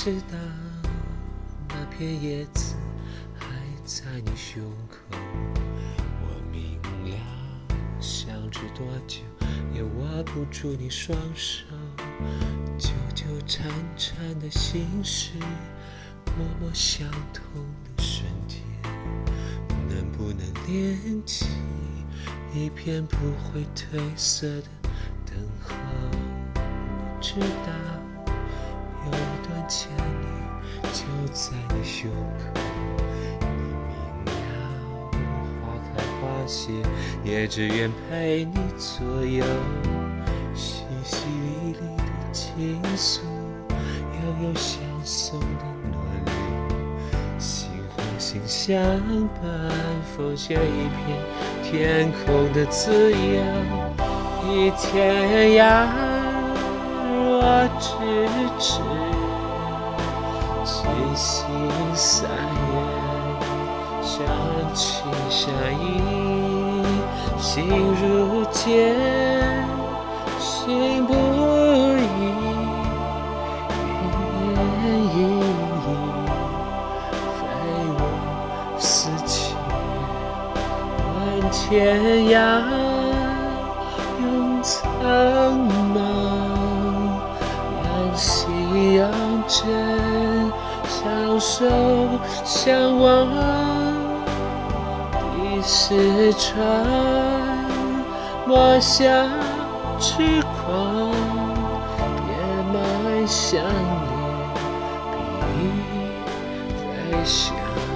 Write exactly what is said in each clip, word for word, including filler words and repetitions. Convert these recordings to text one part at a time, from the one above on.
知道那片叶子还在你胸口，我明了想知多久也握不住你双手，纠纠缠缠的心事，默默相通的瞬间，能不能连起一片不会褪色的等候？你知道有一段牵念就在你胸口，你明了花开花谢，也只愿陪你左右，淅淅沥沥的情愫，悠悠相送的暖流，心和心相伴，奉献一片天空的自由，一天涯若咫尺，七星三月，相亲相依，心如剑，心不移，烟一一，非我思前，问天涯永苍茫，两心永真，相守相望，地是船，莫向痴狂，别埋相恋，比飞翔。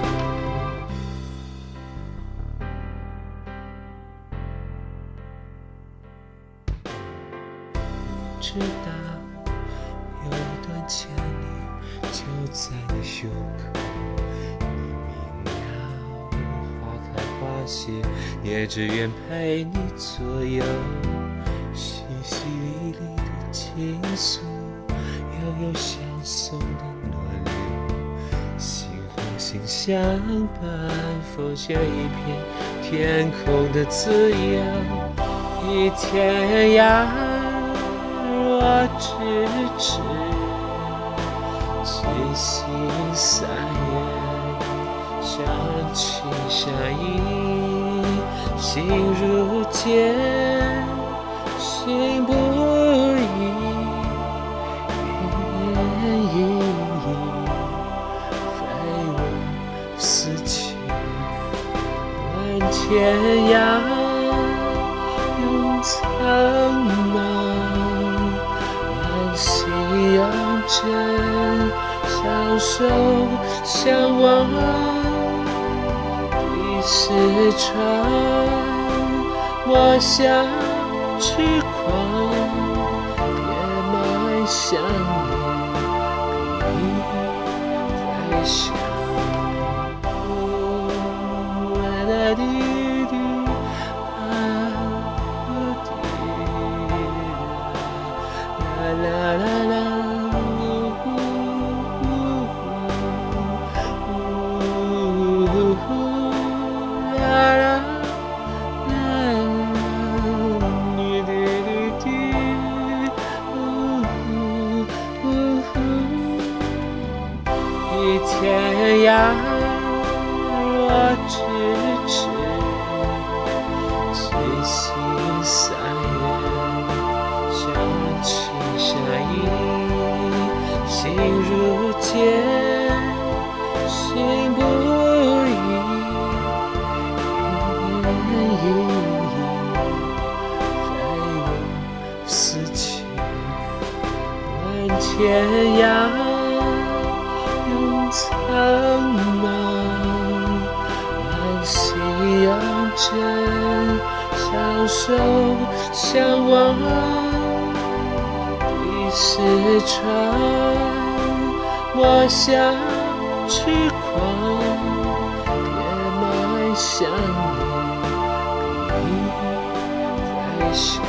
知道有一段牵念就在你胸口，你明了花开花谢，也只愿陪你左右，淅淅沥沥的情愫，悠悠相送的暖流，心和心相伴，奉献一片天空的自由，一天涯若咫尺，七星三月，相亲相依，心如剑，心不移，烟一一，非我思前，问天涯永苍茫，心永真，相守相望，地是船，莫向痴狂，别埋相恋，比飞翔。啦滴滴啦啦啦啦。一天涯若咫尺，七星三月，相亲相依，心如剑，心不移，烟一一，非我思前，问天涯永苍茫，两心永真，相守相望，地是船，莫向痴狂，别埋相恋，比飞翔。